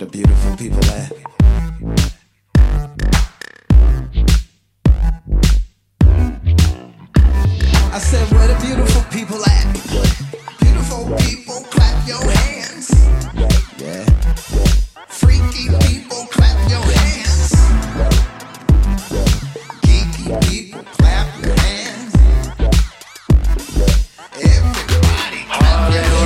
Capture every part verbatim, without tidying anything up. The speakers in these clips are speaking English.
the beautiful people at? I said, where the beautiful people at? Beautiful people, clap your hands. Yeah. Freaky people, clap your hands. Geeky people, clap your hands. Everybody clap your hands.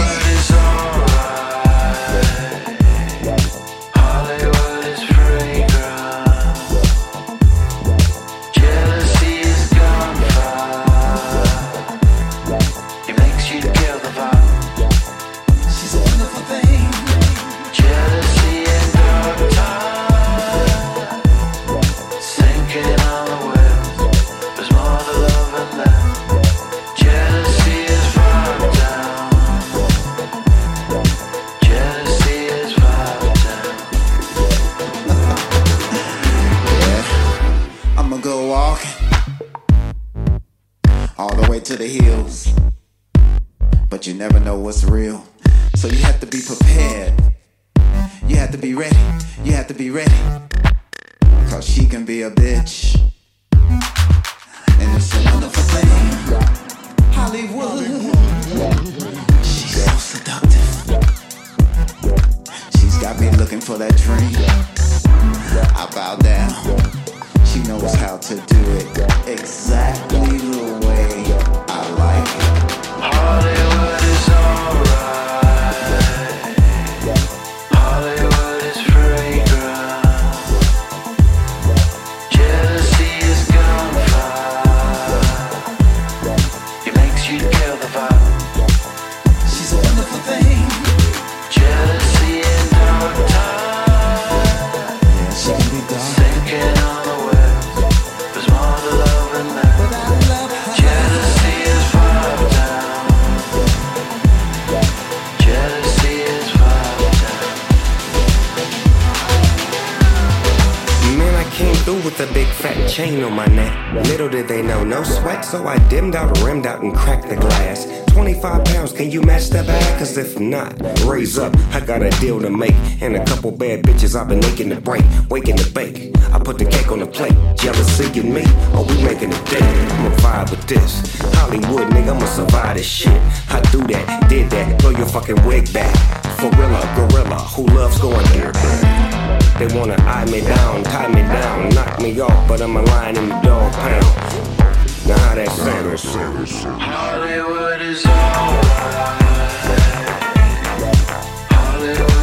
To the hills, but you never know what's real, so you have to be prepared. You have to be ready. You have to be ready, cause she can be a bitch, and it's a wonderful thing. Hollywood, she's so seductive. She's got me looking for that dream. I bow down. She knows how to do it exactly the way I like it. Hollywood is alright. Hollywood is fragrant. Jealousy is gunfire. It makes you kill the vibe. She's a wonderful thing. Jealousy in dark time. Yeah, she can be dark. Sinking on the web. There's more to love than that. Jealousy is far down. Jealousy is far down. Man, I came through with a big fat chain on my neck. Little did they know, no sweat, so I dimmed out, rimmed out, and cracked the glass. twenty-five pounds, can you match that bag? Cause if not, raise up, I got a deal to make. And a couple bad bitches I've been aching to break, waking to bake. I put the cake on the plate, jealousy in me, or we making a day. I'ma vibe with this, Hollywood nigga, I'ma survive this shit. I do that, did that, throw your fucking wig back. Gorilla, gorilla, who loves going there? They wanna eye me down, tie me down, knock me off, but I'm a lion in the dog pound. Now how that sound? Hollywood is alright. Hollywood.